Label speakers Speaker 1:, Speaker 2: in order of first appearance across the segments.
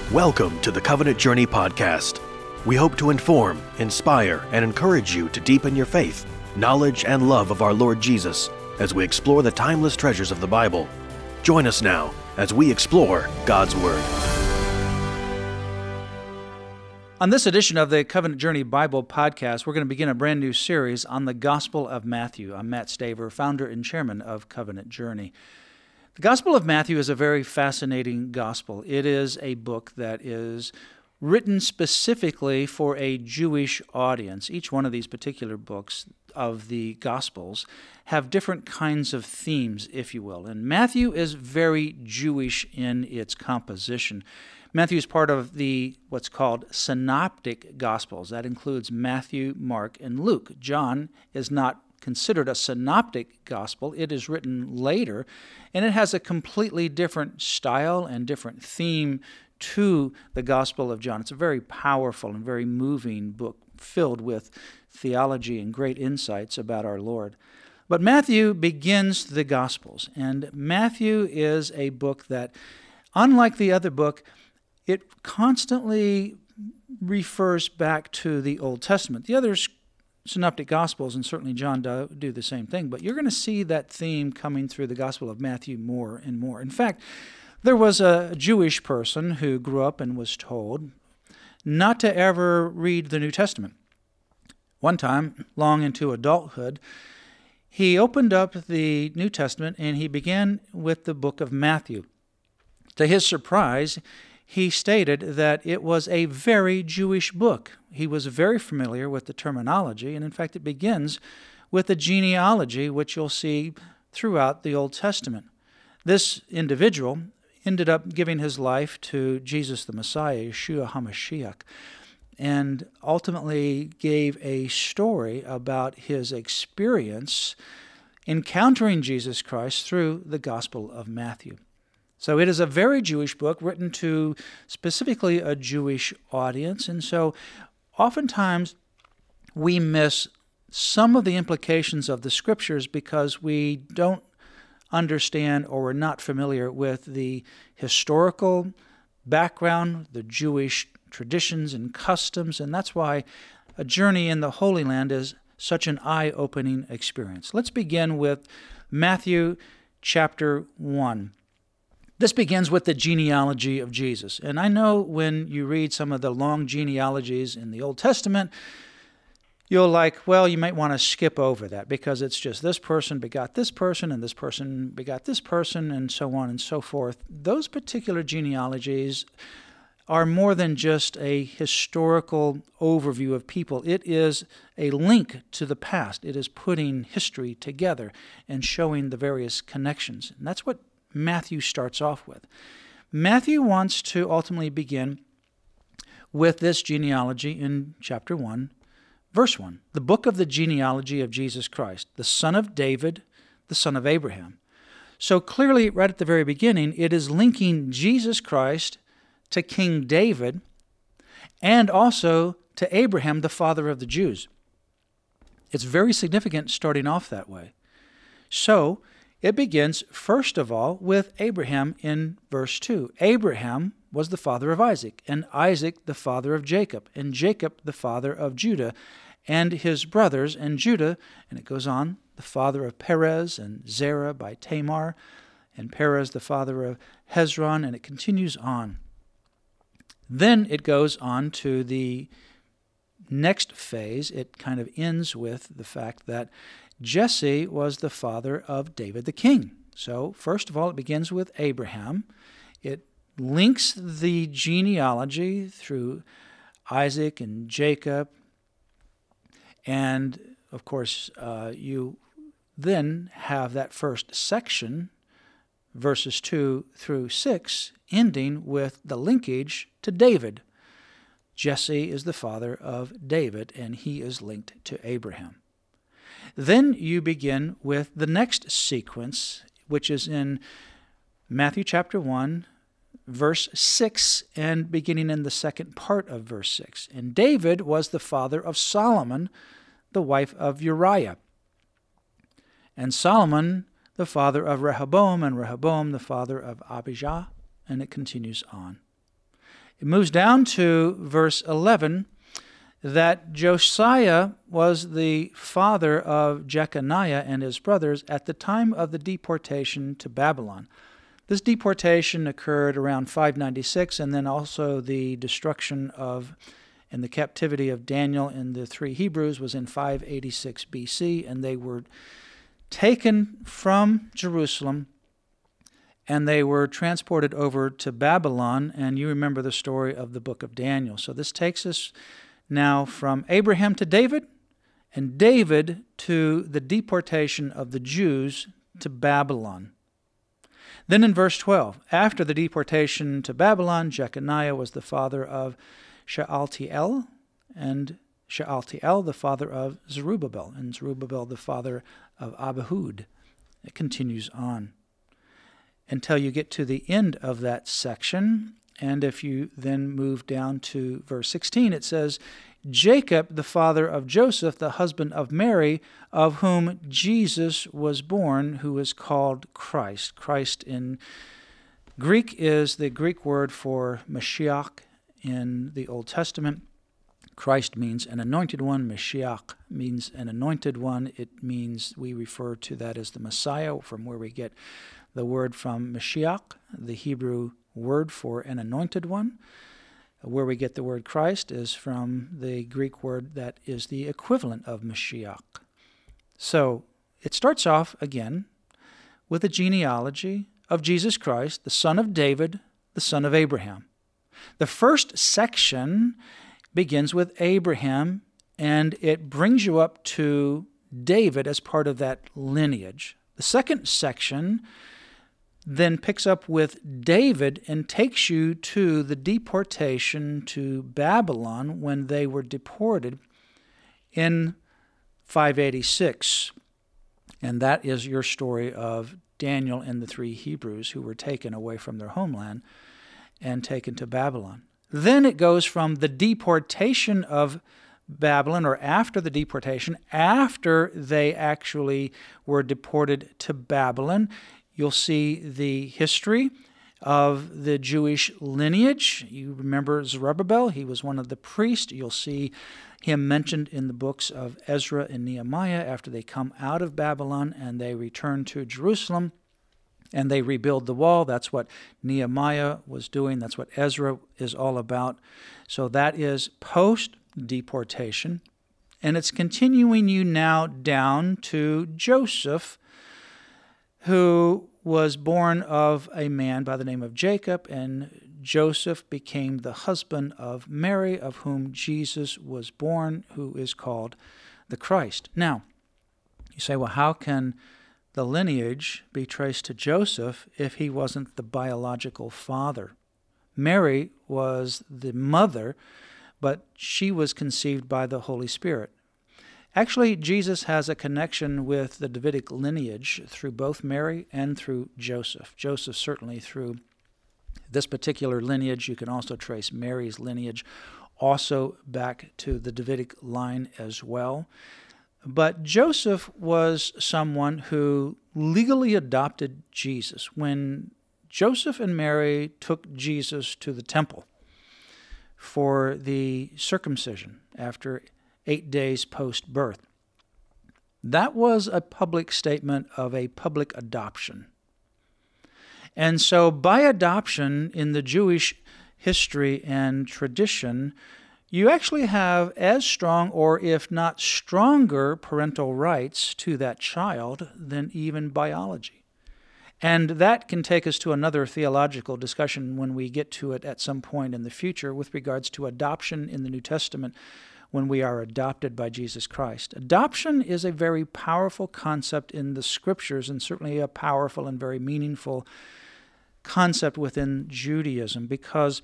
Speaker 1: Welcome to the Covenant Journey podcast. We hope to inform, inspire, and encourage you to deepen your faith, knowledge, and love of our Lord Jesus as we explore the timeless treasures of the Bible. Join us now as we explore God's Word.
Speaker 2: On this edition of the Covenant Journey Bible podcast, we're going to begin a brand new series on the Gospel of Matthew. I'm Matt Staver, founder and chairman of Covenant Journey. The Gospel of Matthew is a very fascinating gospel. It is a book that is written specifically for a Jewish audience. Each one of these particular books of the Gospels have different kinds of themes, if you will. And Matthew is very Jewish in its composition. Matthew is part of the what's called synoptic Gospels. That includes Matthew, Mark, and Luke. John is not considered a synoptic gospel. It is written later, and it has a completely different style and different theme to the Gospel of John. It's a very powerful and very moving book filled with theology and great insights about our Lord. But Matthew begins the Gospels, and Matthew is a book that, unlike the other book, it constantly refers back to the Old Testament. The other synoptic Gospels, and certainly John, do the same thing, but you're going to see that theme coming through the Gospel of Matthew more and more. In fact, there was a Jewish person who grew up and was told not to ever read the New Testament. One time, long into adulthood, he opened up the New Testament and he began with the book of Matthew. To his surprise, he stated that it was a very Jewish book. He was very familiar with the terminology, and in fact it begins with the genealogy, which you'll see throughout the Old Testament. This individual ended up giving his life to Jesus the Messiah, Yeshua HaMashiach, and ultimately gave a story about his experience encountering Jesus Christ through the Gospel of Matthew. So it is a very Jewish book written to specifically a Jewish audience, and so oftentimes we miss some of the implications of the Scriptures because we don't understand or we're not familiar with the historical background, the Jewish traditions and customs, and that's why a journey in the Holy Land is such an eye-opening experience. Let's begin with Matthew chapter 1. This begins with the genealogy of Jesus. And I know when you read some of the long genealogies in the Old Testament, you might want to skip over that because it's just this person begot this person and this person begot this person and so on and so forth. Those particular genealogies are more than just a historical overview of people. It is a link to the past. It is putting history together and showing the various connections. And that's what Matthew starts off with. Matthew wants to ultimately begin with this genealogy in chapter 1, verse 1, the book of the genealogy of Jesus Christ, the son of David, the son of Abraham. So clearly, right at the very beginning, it is linking Jesus Christ to King David and also to Abraham, the father of the Jews. It's very significant starting off that way. So it begins, first of all, with Abraham in verse 2. Abraham was the father of Isaac, and Isaac the father of Jacob, and Jacob the father of Judah, and his brothers, and Judah, and it goes on, the father of Perez, and Zerah by Tamar, and Perez the father of Hezron, and it continues on. Then it goes on to the next phase. It kind of ends with the fact that Jesse was the father of David the king. So, first of all, it begins with Abraham. It links the genealogy through Isaac and Jacob. And, of course, you then have that first section, verses 2 through 6, ending with the linkage to David. Jesse is the father of David, and he is linked to Abraham. Then you begin with the next sequence, which is in Matthew chapter 1, verse 6, and beginning in the second part of verse 6. And David was the father of Solomon, the wife of Uriah. And Solomon, the father of Rehoboam, and Rehoboam, the father of Abijah, and it continues on. It moves down to verse 11 that Josiah was the father of Jeconiah and his brothers at the time of the deportation to Babylon. This deportation occurred around 596, and then also the destruction of and the captivity of Daniel and the three Hebrews was in 586 BC, and they were taken from Jerusalem and they were transported over to Babylon, and you remember the story of the book of Daniel. So this takes us now from Abraham to David, and David to the deportation of the Jews to Babylon. Then in verse 12, after the deportation to Babylon, Jeconiah was the father of Shealtiel, and Shealtiel the father of Zerubbabel, and Zerubbabel the father of Abihud. It continues on until you get to the end of that section. And if you then move down to verse 16, it says, Jacob, the father of Joseph, the husband of Mary, of whom Jesus was born, who is called Christ. Christ in Greek is the Greek word for Mashiach in the Old Testament. Christ means an anointed one. Mashiach means an anointed one. It means we refer to that as the Messiah, from where we get the word from Mashiach, the Hebrew word for an anointed one. Where we get the word Christ is from the Greek word that is the equivalent of Mashiach. So it starts off again with a genealogy of Jesus Christ, the son of David, the son of Abraham. The first section begins with Abraham, and it brings you up to David as part of that lineage. The second section then picks up with David and takes you to the deportation to Babylon when they were deported in 586. And that is your story of Daniel and the three Hebrews who were taken away from their homeland and taken to Babylon. Then it goes from the deportation of Babylon, or after the deportation, after they actually were deported to Babylon. You'll see the history of the Jewish lineage. You remember Zerubbabel, he was one of the priests. You'll see him mentioned in the books of Ezra and Nehemiah after they come out of Babylon and they return to Jerusalem and they rebuild the wall. That's what Nehemiah was doing. That's what Ezra is all about. So that is post-deportation. And it's continuing you now down to Joseph, who was born of a man by the name of Jacob, and Joseph became the husband of Mary, of whom Jesus was born, who is called the Christ. Now, you say, well, how can the lineage be traced to Joseph if he wasn't the biological father? Mary was the mother, but she was conceived by the Holy Spirit. Actually, Jesus has a connection with the Davidic lineage through both Mary and through Joseph. Joseph certainly through this particular lineage. You can also trace Mary's lineage also back to the Davidic line as well. But Joseph was someone who legally adopted Jesus. When Joseph and Mary took Jesus to the temple for the circumcision after 8 days post-birth, that was a public statement of a public adoption. And so by adoption in the Jewish history and tradition, you actually have as strong, or if not stronger, parental rights to that child than even biology. And that can take us to another theological discussion when we get to it at some point in the future with regards to adoption in the New Testament when we are adopted by Jesus Christ. Adoption is a very powerful concept in the Scriptures, and certainly a powerful and very meaningful concept within Judaism, because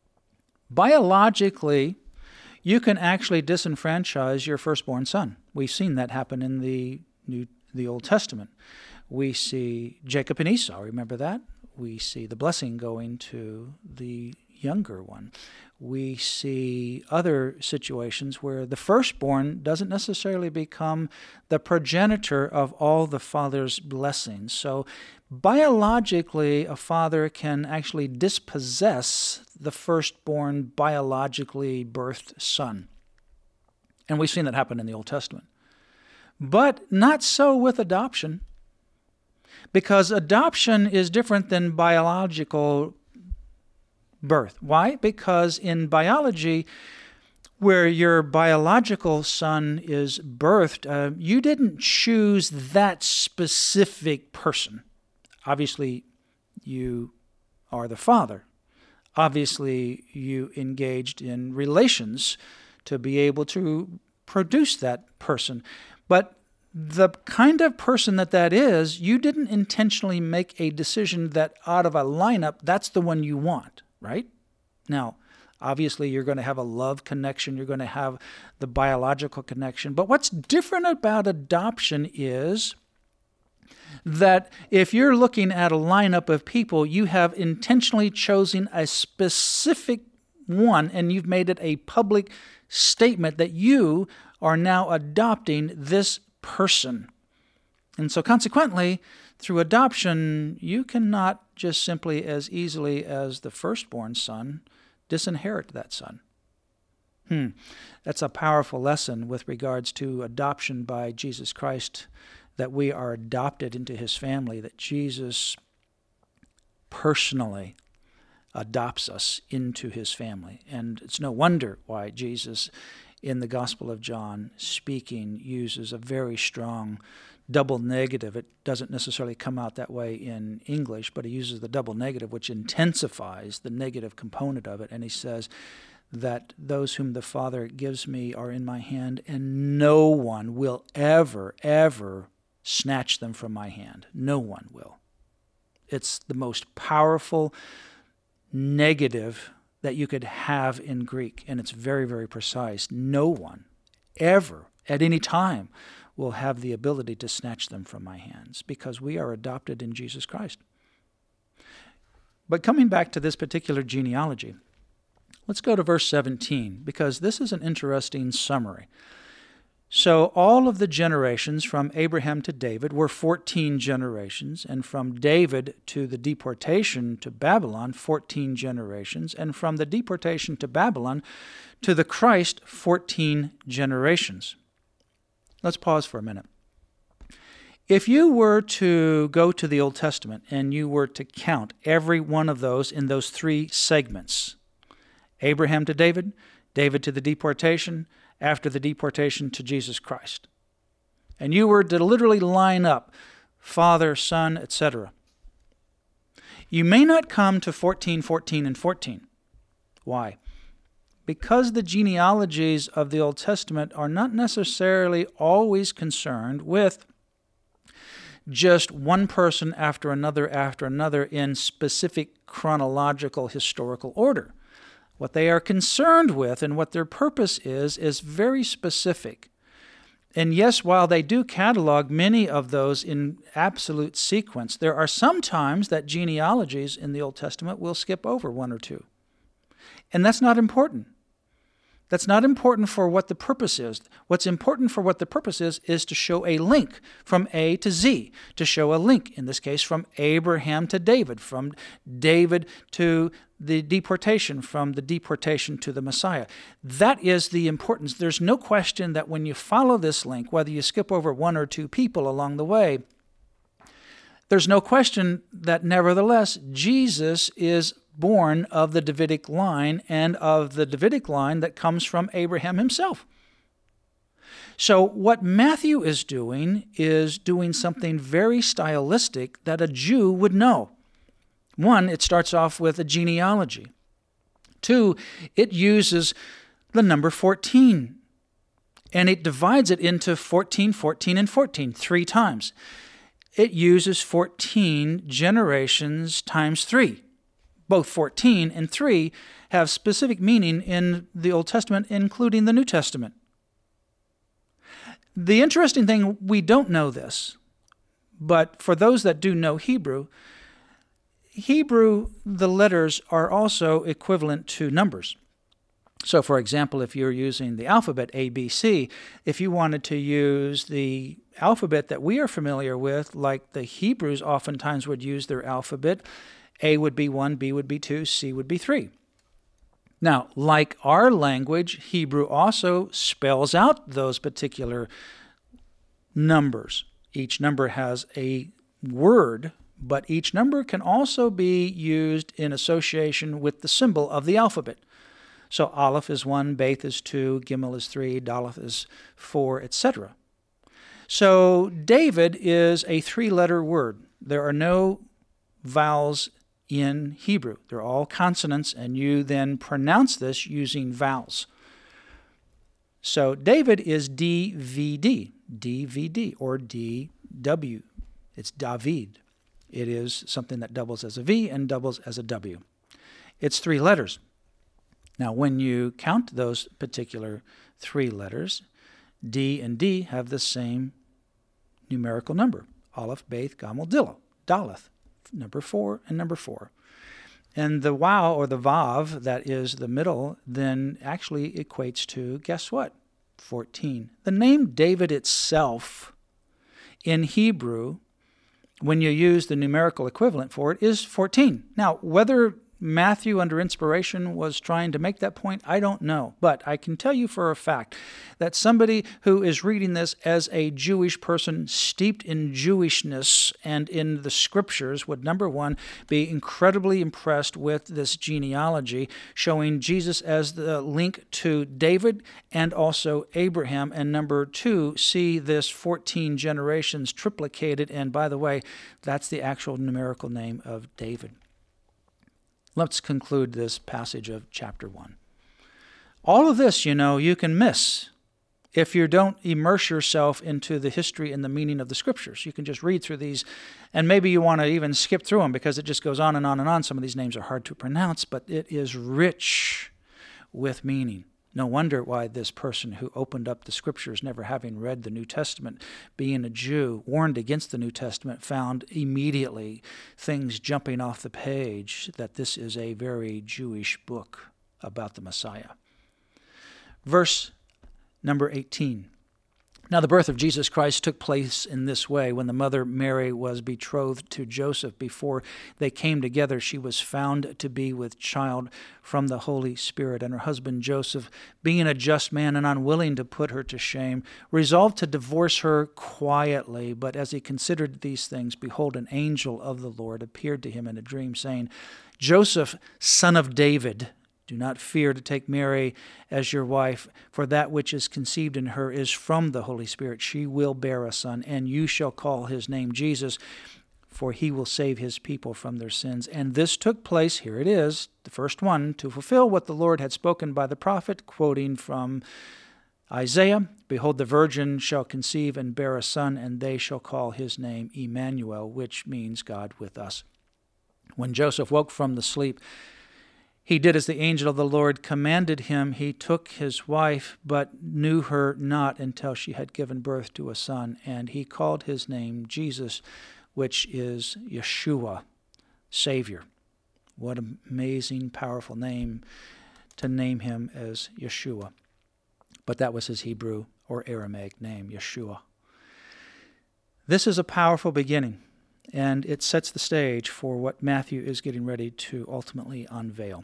Speaker 2: biologically, you can actually disenfranchise your firstborn son. We've seen that happen in the Old Testament. We see Jacob and Esau, remember that? We see the blessing going to the younger one. We see other situations where the firstborn doesn't necessarily become the progenitor of all the father's blessings. So biologically, a father can actually dispossess the firstborn biologically birthed son. And we've seen that happen in the Old Testament. But not so with adoption, because adoption is different than biological birth. Why? Because in biology, where your biological son is birthed, you didn't choose that specific person. Obviously, you are the father. Obviously, you engaged in relations to be able to produce that person. But the kind of person that is, you didn't intentionally make a decision that out of a lineup, that's the one you want, right? Now, obviously, you're going to have a love connection. You're going to have the biological connection. But what's different about adoption is that if you're looking at a lineup of people, you have intentionally chosen a specific one, and you've made it a public statement that you are now adopting this person. And so consequently, through adoption, you cannot just simply as easily as the firstborn son disinherit that son. That's a powerful lesson with regards to adoption by Jesus Christ, that we are adopted into his family, that Jesus personally adopts us into his family. And it's no wonder why Jesus, in the Gospel of John, speaking, uses a very strong double negative. It doesn't necessarily come out that way in English, but he uses the double negative, which intensifies the negative component of it. And he says that those whom the Father gives me are in my hand, and no one will ever, ever snatch them from my hand. No one will. It's the most powerful negative that you could have in Greek, and it's very, very precise. No one ever, at any time, will have the ability to snatch them from my hands, because we are adopted in Jesus Christ. But coming back to this particular genealogy, let's go to verse 17, because this is an interesting summary. So all of the generations from Abraham to David were 14 generations, and from David to the deportation to Babylon, 14 generations, and from the deportation to Babylon to the Christ, 14 generations. Let's pause for a minute. If you were to go to the Old Testament and you were to count every one of those in those three segments, Abraham to David, David to the deportation, after the deportation to Jesus Christ, and you were to literally line up Father, Son, etc., you may not come to 14, 14, and 14. Why? Because the genealogies of the Old Testament are not necessarily always concerned with just one person after another in specific chronological historical order. What they are concerned with and what their purpose is very specific. And yes, while they do catalog many of those in absolute sequence, there are some times that genealogies in the Old Testament will skip over one or two. And that's not important. That's not important for what the purpose is. What's important for what the purpose is to show a link from A to Z, to show a link, in this case, from Abraham to David, from David to the deportation, from the deportation to the Messiah. That is the importance. There's no question that when you follow this link, whether you skip over one or two people along the way, there's no question that nevertheless, Jesus is born of the Davidic line, and of the Davidic line that comes from Abraham himself. So what Matthew is doing something very stylistic that a Jew would know. One, it starts off with a genealogy. Two, it uses the number 14, and it divides it into 14, 14, and 14 3 times. It uses 14 generations times 3. Both 14 and 3 have specific meaning in the Old Testament, including the New Testament. The interesting thing, we don't know this, but for those that do know Hebrew, the letters are also equivalent to numbers. So, for example, if you're using the alphabet ABC, if you wanted to use the alphabet that we are familiar with, like the Hebrews oftentimes would use their alphabet, A would be 1, B would be 2, C would be 3. Now, like our language, Hebrew also spells out those particular numbers. Each number has a word, but each number can also be used in association with the symbol of the alphabet. So Aleph is 1, Beth is 2, Gimel is 3, Daleth is 4, etc. So David is a 3-letter word. There are no vowels in Hebrew. They're all consonants, and you then pronounce this using vowels. So David is DVD, DVD, or DW. It's David. It is something that doubles as a V and doubles as a W. It's 3 letters. Now, when you count those particular 3 letters, D and D have the same numerical number. Aleph, Beth, Gamel, Daleth. Number 4 and number 4. And the wow or the vav, that is the middle, then actually equates to, guess what? 14. The name David itself in Hebrew, when you use the numerical equivalent for it, is 14. Now, whether Matthew, under inspiration, was trying to make that point, I don't know. But I can tell you for a fact that somebody who is reading this as a Jewish person steeped in Jewishness and in the Scriptures would, number one, be incredibly impressed with this genealogy, showing Jesus as the link to David and also Abraham. And number two, see this 14 generations triplicated. And by the way, that's the actual numerical name of David. Let's conclude this passage of chapter 1. All of this, you can miss if you don't immerse yourself into the history and the meaning of the Scriptures. You can just read through these, and maybe you want to even skip through them because it just goes on and on and on. Some of these names are hard to pronounce, but it is rich with meaning. No wonder why this person who opened up the Scriptures, never having read the New Testament, being a Jew, warned against the New Testament, found immediately things jumping off the page that this is a very Jewish book about the Messiah. Verse number 18. Now the birth of Jesus Christ took place in this way. When the mother Mary was betrothed to Joseph, before they came together, she was found to be with child from the Holy Spirit. And her husband Joseph, being a just man and unwilling to put her to shame, resolved to divorce her quietly. But as he considered these things, behold, an angel of the Lord appeared to him in a dream, saying, Joseph, son of David, do not fear to take Mary as your wife, for that which is conceived in her is from the Holy Spirit. She will bear a son, and you shall call his name Jesus, for he will save his people from their sins. And this took place, here it is, the first one, to fulfill what the Lord had spoken by the prophet, quoting from Isaiah, behold, the virgin shall conceive and bear a son, and they shall call his name Emmanuel, which means God with us. When Joseph woke from the sleep, he did as the angel of the Lord commanded him. He took his wife, but knew her not until she had given birth to a son, and he called his name Jesus, which is Yeshua, Savior. What an amazing, powerful name to name him as Yeshua. But that was his Hebrew or Aramaic name, Yeshua. This is a powerful beginning, and it sets the stage for what Matthew is getting ready to ultimately unveil.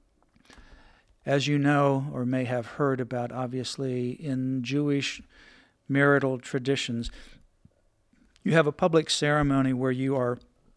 Speaker 2: As you know, or may have heard about, obviously, in Jewish marital traditions, you have a public ceremony where you are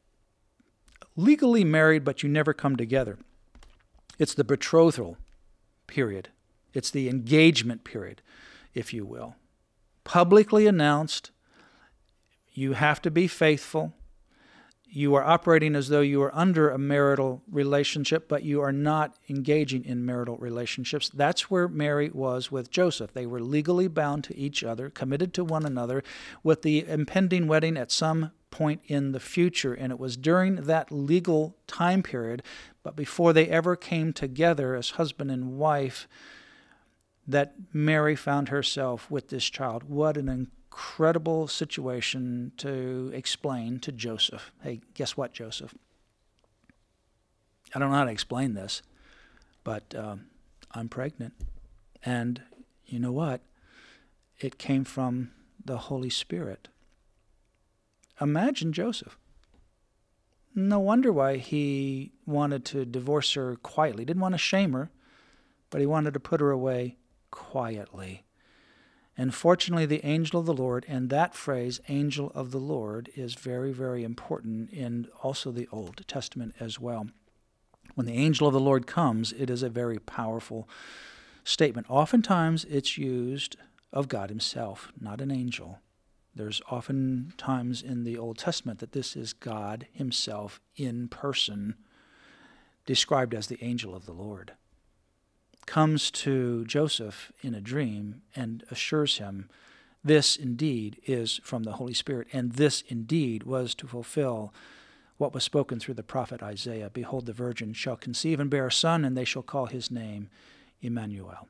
Speaker 2: legally married, but you never come together. It's the betrothal period. It's the engagement period, if you will. Publicly announced, you have to be faithful. You are operating as though you are under a marital relationship, but you are not engaging in marital relationships. That's where Mary was with Joseph. They were legally bound to each other, committed to one another, with the impending wedding at some point in the future. And it was during that legal time period, but before they ever came together as husband and wife, that Mary found herself with this child. What an incredible situation to explain to Joseph. Hey, guess what, Joseph? I don't know how to explain this, but I'm pregnant. And you know what? It came from the Holy Spirit. Imagine Joseph. No wonder why he wanted to divorce her quietly. Didn't want to shame her. but he wanted to put her away quietly. And fortunately, the angel of the Lord, and that phrase, angel of the Lord, is very, very important in also the Old Testament as well. When the angel of the Lord comes, it is a very powerful statement. Oftentimes, it's used of God himself, not an angel. There's often times in the Old Testament that this is God himself in person, described as the angel of the Lord. Comes to Joseph in a dream and assures him, this indeed is from the Holy Spirit, and this indeed was to fulfill what was spoken through the prophet Isaiah. Behold, the virgin shall conceive and bear a son, and they shall call his name Emmanuel.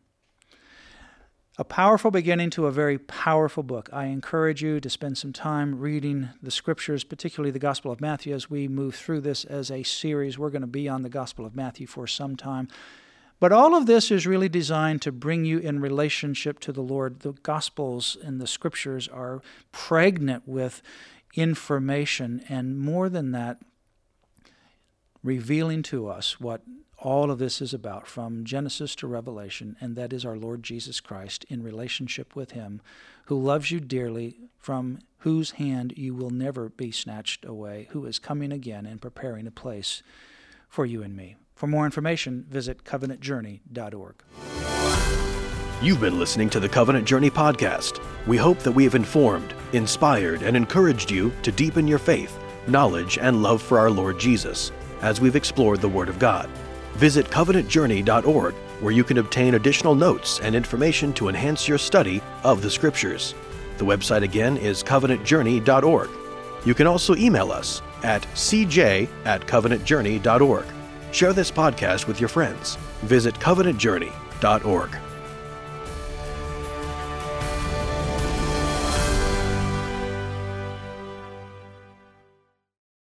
Speaker 2: A powerful beginning to a very powerful book. I encourage you to spend some time reading the Scriptures, particularly the Gospel of Matthew, as we move through this as a series. We're going to be on the Gospel of Matthew for some time. But all of this is really designed to bring you in relationship to the Lord. The Gospels and the Scriptures are pregnant with information, and more than that, revealing to us what all of this is about from Genesis to Revelation, and that is our Lord Jesus Christ in relationship with him, who loves you dearly, from whose hand you will never be snatched away, who is coming again and preparing a place for you and me. For more information, visit covenantjourney.org.
Speaker 1: You've been listening to the Covenant Journey podcast. We hope that we have informed, inspired, and encouraged you to deepen your faith, knowledge, and love for our Lord Jesus as we've explored the Word of God. Visit covenantjourney.org, where you can obtain additional notes and information to enhance your study of the Scriptures. The website again is covenantjourney.org. You can also email us at cj@covenantjourney.org. Share this podcast with your friends. Visit covenantjourney.org.